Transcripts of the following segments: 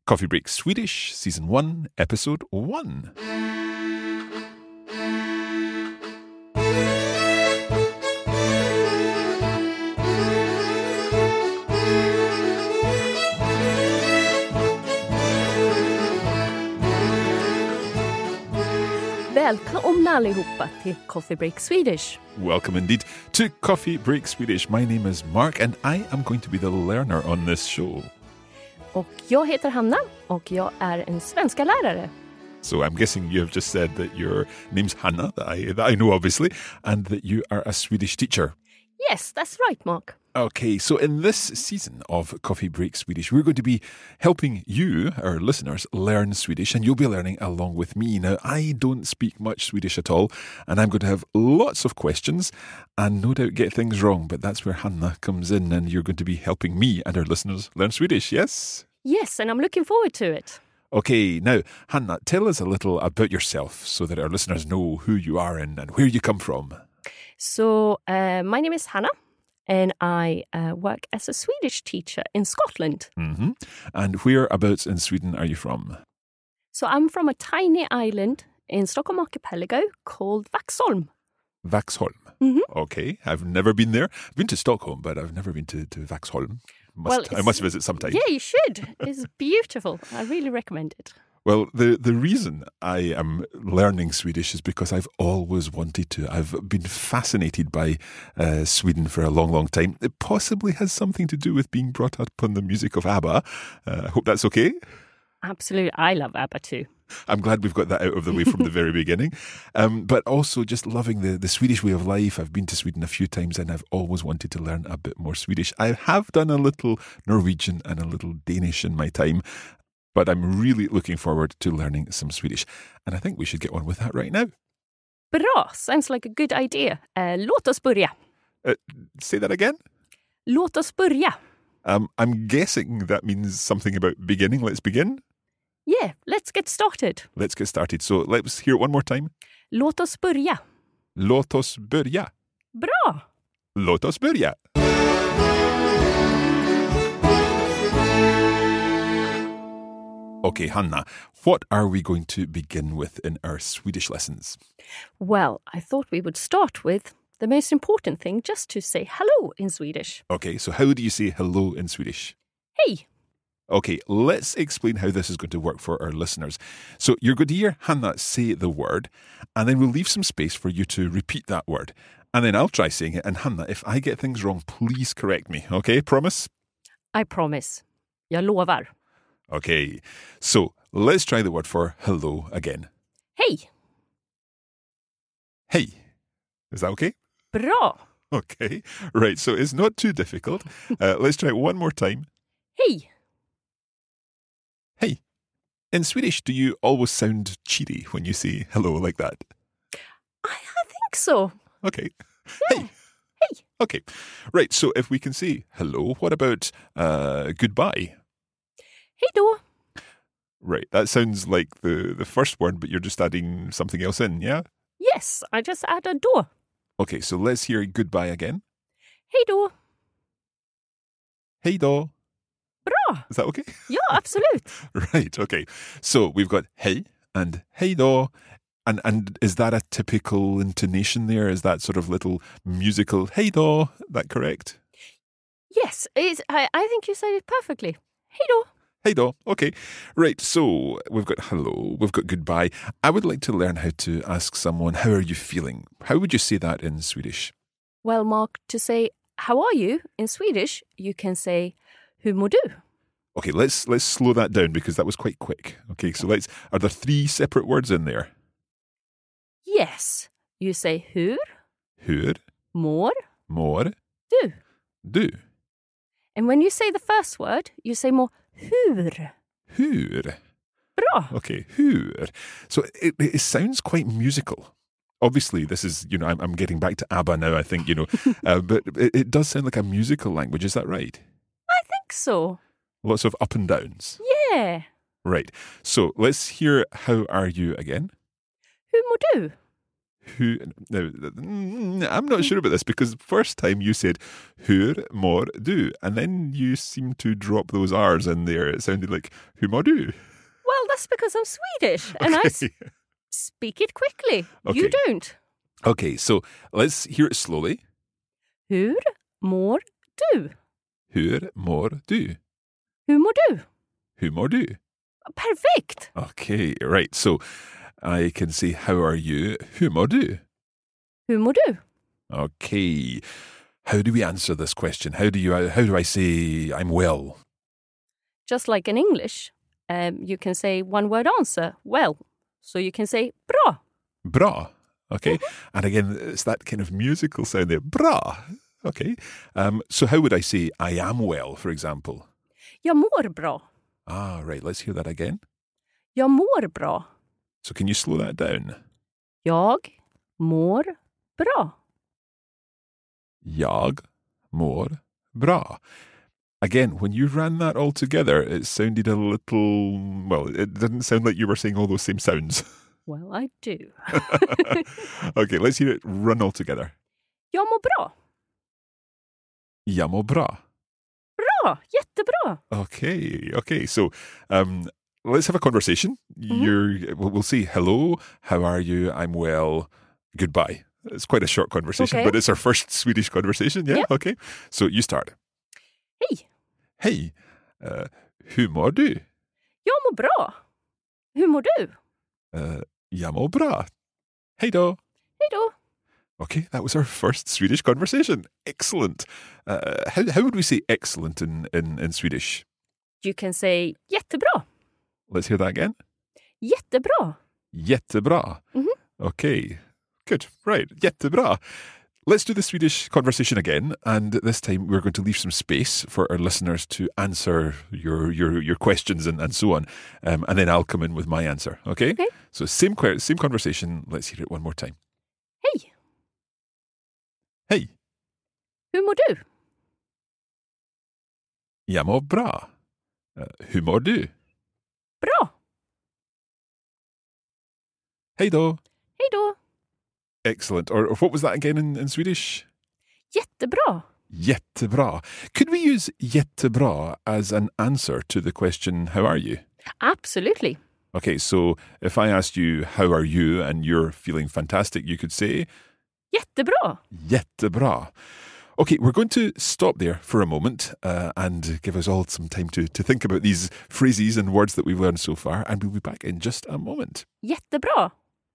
Coffee Break Swedish, Season 1, Episode 1. Välkomna allihopa till Coffee Break Swedish. Welcome indeed to Coffee Break Swedish. My name is Mark and I am going to be the learner on this show. Och jag heter Hanna och jag är en svenska lärare. So I'm guessing you have just said that your name's Hanna, that I know obviously, and that you are a Swedish teacher. Yes, that's right, Mark. Okay, so in this season of Coffee Break Swedish, we're going to be helping you, our listeners, learn Swedish, and you'll be learning along with me. Now, I don't speak much Swedish at all, and I'm going to have lots of questions and no doubt get things wrong, but that's where Hanna comes in, and you're going to be helping me and our listeners learn Swedish, yes? Yes, and I'm looking forward to it. Okay, now, Hanna, tell us a little about yourself so that our listeners know who you are and where you come from. So, my name is Hanna. And I work as a Swedish teacher in Scotland. Mm-hmm. And whereabouts in Sweden are you from? So I'm from a tiny island in Stockholm Archipelago called Vaxholm. Vaxholm. Mm-hmm. Okay, I've never been there. I've been to Stockholm, but I've never been to Vaxholm. I must visit sometime. Yeah, you should. It's beautiful. I really recommend it. Well, the reason I am learning Swedish is because I've always wanted to. I've been fascinated by Sweden for a long, long time. It possibly has something to do with being brought up on the music of ABBA. I hope that's okay. Absolutely. I love ABBA too. I'm glad we've got that out of the way from the very beginning. But also just loving the Swedish way of life. I've been to Sweden a few times and I've always wanted to learn a bit more Swedish. I have done a little Norwegian and a little Danish in my time. But I'm really looking forward to learning some Swedish. And I think we should get on with that right now. Bra! Sounds like a good idea. Låt oss börja. Say that again? Låt oss börja. I'm guessing that means something about beginning. Let's begin? Yeah, let's get started. Let's get started. So let's hear it one more time. Låt oss börja. Låt oss börja. Bra! Låt oss börja. Okay, Hanna, what are we going to begin with in our Swedish lessons? Well, I thought we would start with the most important thing, just to say hello in Swedish. Okay, so how do you say hello in Swedish? Hej! Okay, let's explain how this is going to work for our listeners. So you're going to hear Hanna say the word, and then we'll leave some space for you to repeat that word. And then I'll try saying it, and Hanna, if I get things wrong, please correct me, okay? Promise? I promise. Jag lovar. Okay, so let's try the word for hello again. Hej! Hey. Is that okay? Bra! Okay, right, so it's not too difficult. Let's try it one more time. Hej! Hey. In Swedish, do you always sound cheery when you say hello like that? I think so. Okay. Yeah. Hey. Hey. Okay, right, so if we can say hello, what about goodbye? Hej då! Right, that sounds like the first word, but you're just adding something else in, yeah? Yes, I just added då. Okay, so let's hear goodbye again. Hej då! Hej då. Bra! Is that okay? Ja, absolut. Right, okay. So we've got hej and hej då. And is that a typical intonation there? Is that sort of little musical hej då? That correct? Yes, I think you said it perfectly. Hej då! Hey do. Okay. Right. So we've got hello. We've got goodbye. I would like to learn how to ask someone, how are you feeling? How would you say that in Swedish? Well, Mark, to say how are you in Swedish, you can say hur mår du? Okay, let's slow that down because that was quite quick. Okay, so are there 3 separate words in there? Yes. You say hur, Hur, mår mår, du. du. And when you say the first word, you say more hur. Hur. Bra. Okay, hur. So it sounds quite musical. Obviously, this is, I'm getting back to ABBA now, I think, but it does sound like a musical language. Is that right? I think so. Lots of up and downs. Yeah. Right. So let's hear how are you again? Hur mår du? Who? Now, I'm not sure about this because the first time you said hur mår du, and then you seem to drop those R's in there. It sounded like hur mår du. Well, that's because I'm Swedish and I speak it quickly. Okay. You don't. Okay, so let's hear it slowly. Hur mår du? Hur mår du? Hur mår du? Hur mår du? Perfect. Okay, right. So I can say, how are you? Hur mår du? Hur mår du? Okay. How do we answer this question? How do I say I'm well? Just like in English, you can say one word answer, well. So you can say bra. Bra. Okay. And again, it's that kind of musical sound there. Bra. Okay. So how would I say I am well, for example? Jag mår bra. Ah, right. Let's hear that again. Jag mår bra. So can you slow that down? Jag mår bra. Jag mår bra. Again, when you ran that all together, it sounded a little, well, it didn't sound like you were saying all those same sounds. Well, I do. Okay, let's hear it run all together. Jag mår bra. Jag mår bra. Bra, jättebra. Okay. So, let's have a conversation. We'll say hello, how are you, I'm well, goodbye. It's quite a short conversation, Okay. but it's our first Swedish conversation. Yeah? Yep. Okay. So you start. Hej, Hej, hur mår du? jag mår bra. Hur mår du? Jag mår bra. Hej då. Hej då. Okay, that was our first Swedish conversation. Excellent. How would we say excellent in Swedish? You can say jättebra. Let's hear that again. Jättebra. Jättebra. Mhm. Okay, good. Right, jättebra. Let's do the Swedish conversation again, and this time we're going to leave some space for our listeners to answer your questions and so on, and then I'll come in with my answer. Okay? Okay. So same conversation. Let's hear it one more time. Hej, Hej, hur mår du? jag mår bra. Hur mår du? Bra. Hej då. Hej då. Excellent. Or what was that again in Swedish? Jättebra. Jättebra. Could we use jättebra as an answer to the question, how are you? Absolutely. Okay, so if I asked you, how are you, and you're feeling fantastic, you could say, Jättebra. jättebra. Okay, we're going to stop there for a moment and give us all some time to think about these phrases and words that we've learned so far, and we'll be back in just a moment. Jättebra.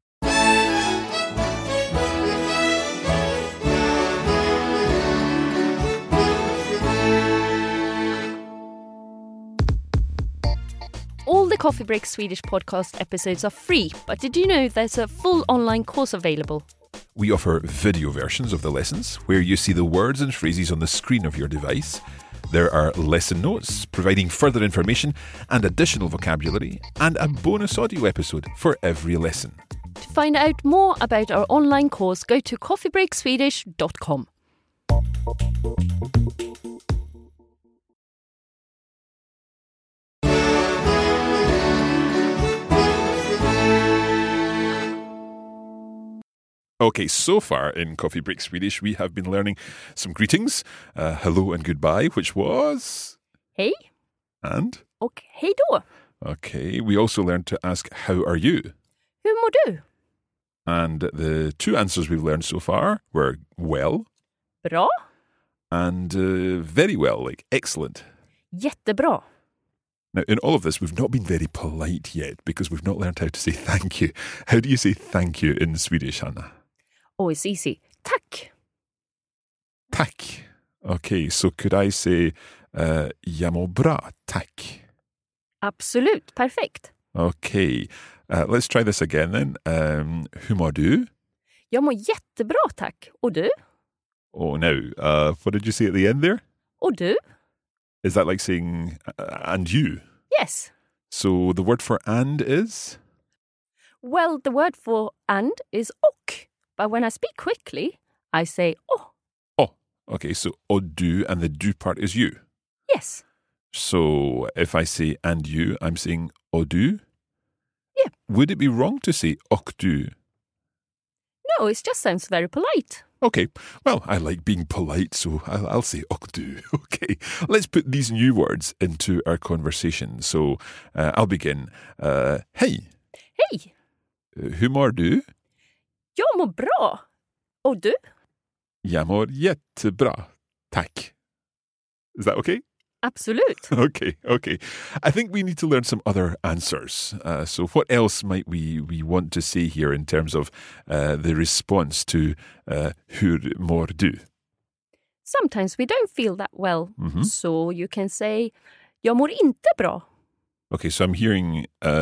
All the Coffee Break Swedish podcast episodes are free, but did you know there's a full online course available? We offer video versions of the lessons where you see the words and phrases on the screen of your device. There are lesson notes providing further information and additional vocabulary, and a bonus audio episode for every lesson. To find out more about our online course, go to coffeebreakswedish.com. Okay, so far in Coffee Break Swedish, we have been learning some greetings, hello and goodbye, which was... Hej And? och hej då. Okay, we also learned to ask, how are you? Hur mår du? And the two answers we've learned so far were well Bra. and very well, like excellent. Jättebra. Now, in all of this, we've not been very polite yet because we've not learned how to say thank you. How do you say thank you in Swedish, Hannah? Oh, it's easy. Tack. Tack. Okay, so could I say jag mår bra, tack? Absolut. Perfekt. Okay, let's try this again then. Hur mår du? Jag mår jättebra, tack. Och du? Oh, now, what did you say at the end there? Och du? Is that like saying and you? Yes. So the word for and is? Well, the word for and is och. But when I speak quickly, I say oh. Oh, okay, so och du, and the du part is you. Yes. So if I say and you, I'm saying och du? Yeah. Would it be wrong to say och du? No, it just sounds very polite. Okay, well, I like being polite, so I'll say och du. Okay, let's put these new words into our conversation. So I'll begin. Hej, Hej, hur mår du? jag mår bra. Och du? Jag mår jättebra, tack. Is that okay? Absolut. Okay. I think we need to learn some other answers. So what else might we want to say here in terms of the response to hur mår du? Sometimes we don't feel that well. Mm-hmm. So you can say, jag mår inte bra. Okay, so I'm hearing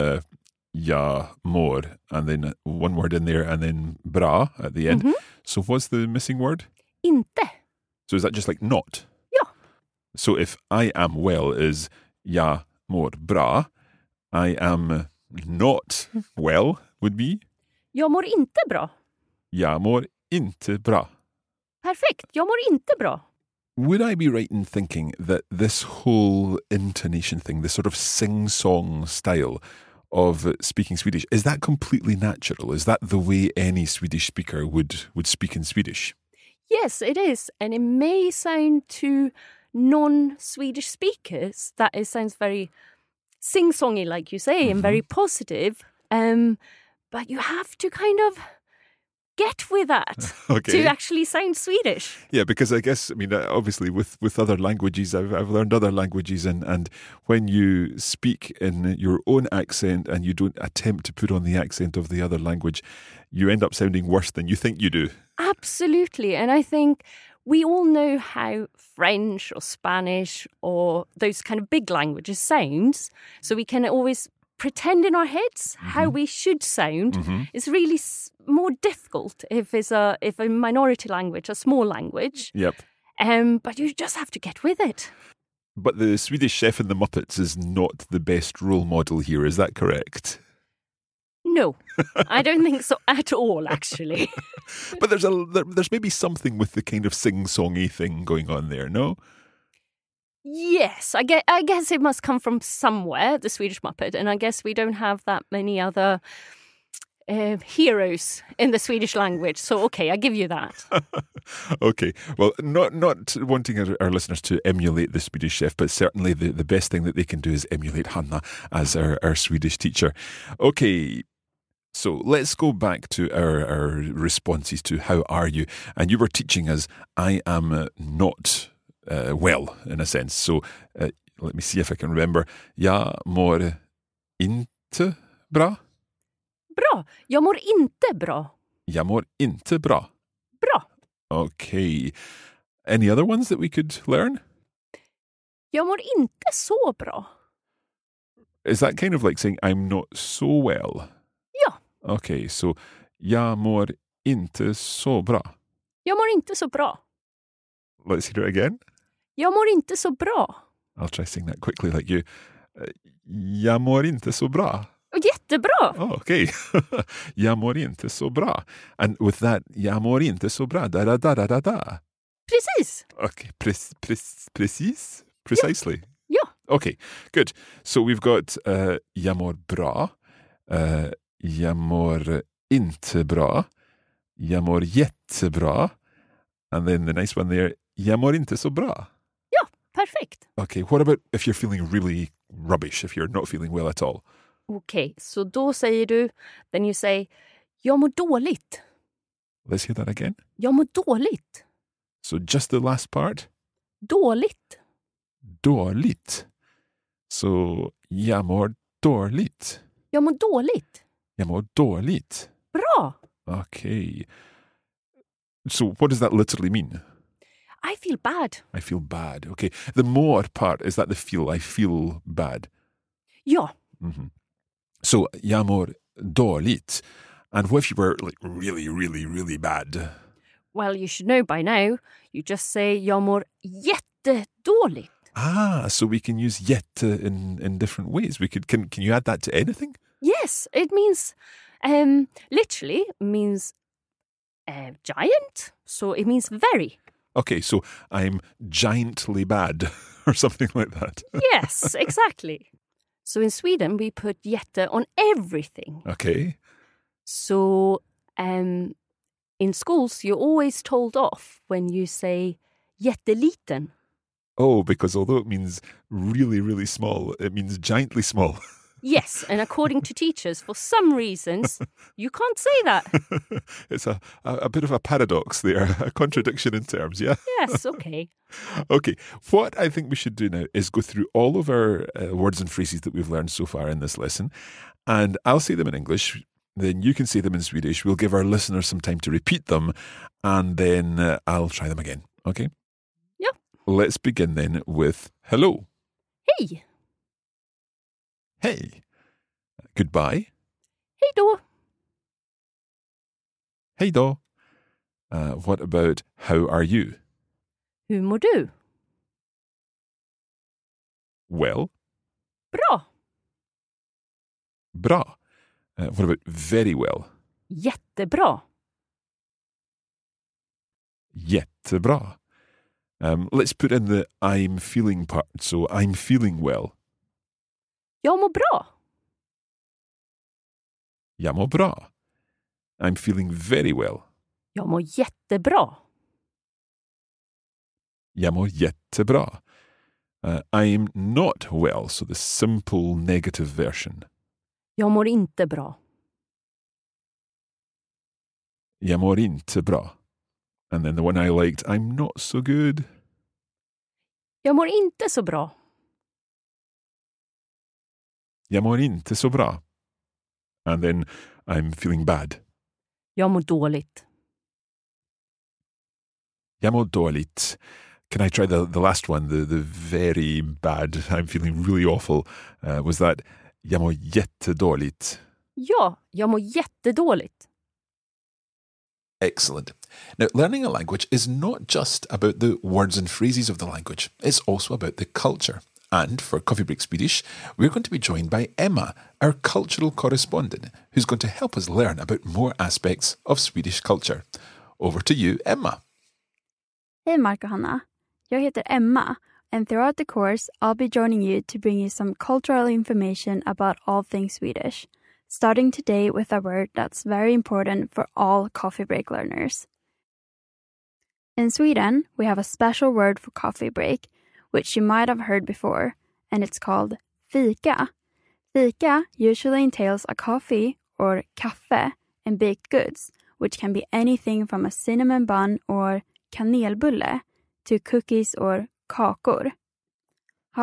jag mår and then one word in there and then bra at the end. Mhm. So what's the missing word? Inte. So is that just like not? Ja. So if I am well is jag mår bra, I am not well would be Jag mår inte bra. jag mår inte bra. Perfekt, jag mår inte bra. Would I be right in thinking that this whole intonation thing, this sort of sing-song style of speaking Swedish, is that completely natural? Is that the way any Swedish speaker would speak in Swedish? Yes, it is. And it may sound to non-Swedish speakers that it sounds very sing-songy, like you say, and very positive. But you have to kind of get with that Okay. to actually sound Swedish. Yeah, because I guess, I mean, obviously with other languages, I've learned other languages and when you speak in your own accent and you don't attempt to put on the accent of the other language, you end up sounding worse than you think you do. Absolutely. And I think we all know how French or Spanish or those kind of big languages sounds. So we can always pretend in our heads how we should sound. It's really more difficult if a minority language, a small language. Yep. But you just have to get with it. But the Swedish Chef and the Muppets is not the best role model here, is that correct? No, I don't think so at all, actually. But there's maybe something with the kind of sing-songy thing going on there, no? Yes, I guess it must come from somewhere, the Swedish Muppet, and I guess we don't have that many other heroes in the Swedish language. So, okay, I give you that. Okay, well, not wanting our listeners to emulate the Swedish Chef, but certainly the best thing that they can do is emulate Hanna as our Swedish teacher. Okay, so let's go back to our responses to how are you? And you were teaching us, I am not well, in a sense. So let me see if I can remember. Jag mår inte bra. Bra. Jag mår inte bra. Jag mår inte bra. Bra. Okay. Any other ones that we could learn? Jag mår inte så bra. Is that kind of like saying I'm not so well? Ja. Okay, so jag mår inte så bra. Jag mår inte så bra. Let's hear it again. Jag mår inte så bra. I'll try saying that quickly like you. Jag mår inte så bra. Jättebra. Oh, okay. Jag mår inte så bra. And with that, jag mår inte så bra. Da. Precis. Okay, precis? Precisely? Ja. Okay, good. So we've got jag mår bra. Jag mår inte bra. Jag mår jättebra. And then the nice one there, jag mår inte så bra. Ja, perfekt. Okay, what about if you're feeling really rubbish, if you're not feeling well at all? Okej, så då säger du, then you say, jag mår dåligt. Let's hear that again. Jag mår dåligt. So just the last part. Dåligt. Dåligt. So jag mår dåligt. Jag mår dåligt. Jag mår dåligt. Bra. Okay. So what does that literally mean? I feel bad. I feel bad. Okay. The more part, is that the feel? I feel bad. Ja. Mm-hmm. So jag mår dåligt. And what if you were like really, really, really bad? Well, you should know by now. You just say, jag mår jättedåligt. Ah, so we can use jätte in different ways. We could can you add that to anything? Yes, it means, literally means giant. So it means very. Okay, so I'm giantly bad or something like that. Yes, exactly. So in Sweden, we put jätte on everything. Okay. So In schools, you're always told off when you say jätteliten. Oh, because although it means really, really small, it means giantly small. Yes, and according to teachers, for some reasons, you can't say that. It's a bit of a paradox there, a contradiction in terms, yeah? Yes, okay. Okay, what I think we should do now is go through all of our words and phrases that we've learned so far in this lesson, and I'll say them in English, then you can say them in Swedish. We'll give our listeners some time to repeat them, and then I'll try them again, okay? Yeah. Let's begin then with hello. Hej! Hey. Goodbye. Hej då! Hej då. What about how are you? Hur mår du? Well. Bra! Bra. What about very well? Jättebra! Jättebra. Let's put in the I'm feeling part. So I'm feeling well. Jag mår bra! Jag mår bra. I'm feeling very well. Jag mår jättebra! Jag mår jättebra. I'm not well, so the simple negative version. Jag mår inte bra. Jag mår inte bra. And then the one I liked, I'm not so good. Jag mår inte så bra. Jag mår inte så bra. And then I'm feeling bad. Jag mår dåligt. Jag mår dåligt. Can I try the last one, the very bad, I'm feeling really awful. Was that jag mår jättedåligt? Ja, jag mår jättedåligt. Excellent. Now, learning a language is not just about the words and phrases of the language. It's also about the culture. And for Coffee Break Swedish, we're going to be joined by Emma, our cultural correspondent, who's going to help us learn about more aspects of Swedish culture. Over to you, Emma. Hej Mark och Hanna. Jag heter Emma, and throughout the course, I'll be joining you to bring you some cultural information about all things Swedish, starting today with a word that's very important for all Coffee Break learners. In Sweden, we have a special word for coffee break, which you might have heard before, and it's called fika. Fika usually entails a coffee or kaffe and baked goods, which can be anything from a cinnamon bun or kanelbulle to cookies or kakor.